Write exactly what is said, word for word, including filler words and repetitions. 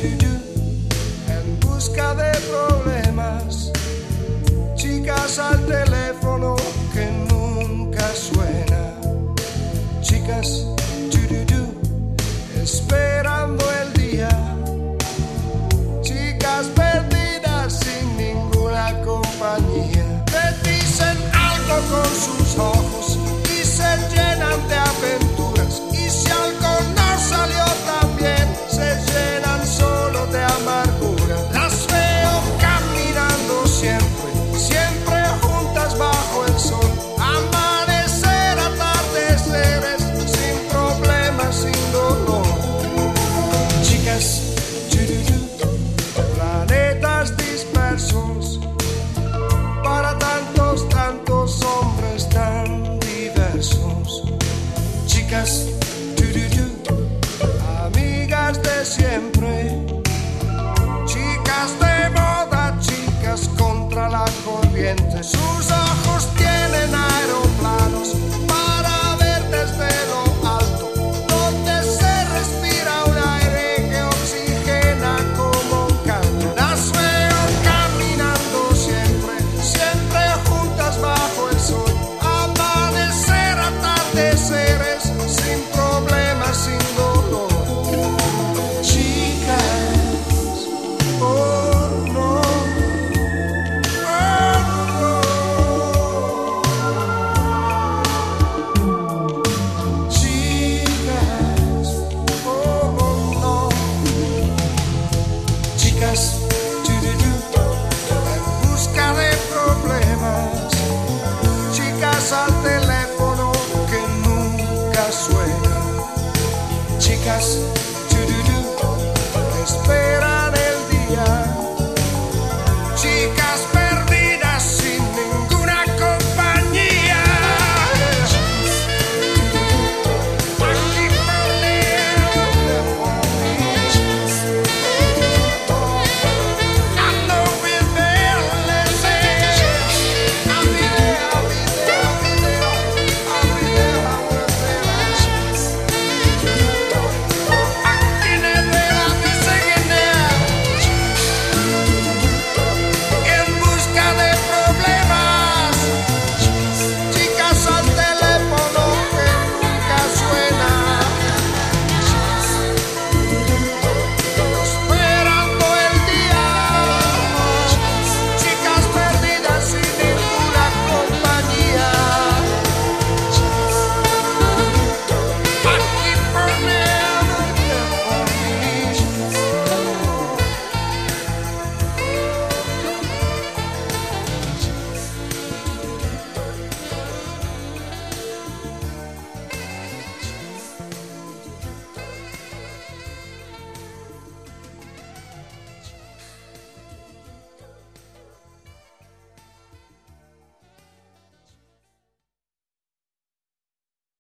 chururú, en busca de problemas. Chicas al teléfono que nunca suena. Chicas, chururú, esperando el día. Chicas perdidas sin ninguna compañía. Te dicen algo con sus ojos y se llenan de aventuras. Y si algo no salió tan bien, se llenan solo de amargura. Las veo caminando siempre, siempre juntas bajo el sol. Amanecer, atardeceres, sin problemas, sin dolor. Chicas, chururú, planetas dispersos para tantos, tantos hombres tan diversos. Chicas, chururú, amigas de siempre. Chicas de moda, chicas contra la corriente. Sus ojos tienen aeroplanos para ver desde lo alto, donde se respira un aire que oxigena como un canto. Las veo caminando siempre, siempre juntas bajo el sol. Amanecer, atardeceres, sin problemas, sin dolor. Chicas, oh no, oh no. Chicas, oh no. Chicas, chururú, en busca de problemas. Chicas al teléfono que nunca suena. Chicas,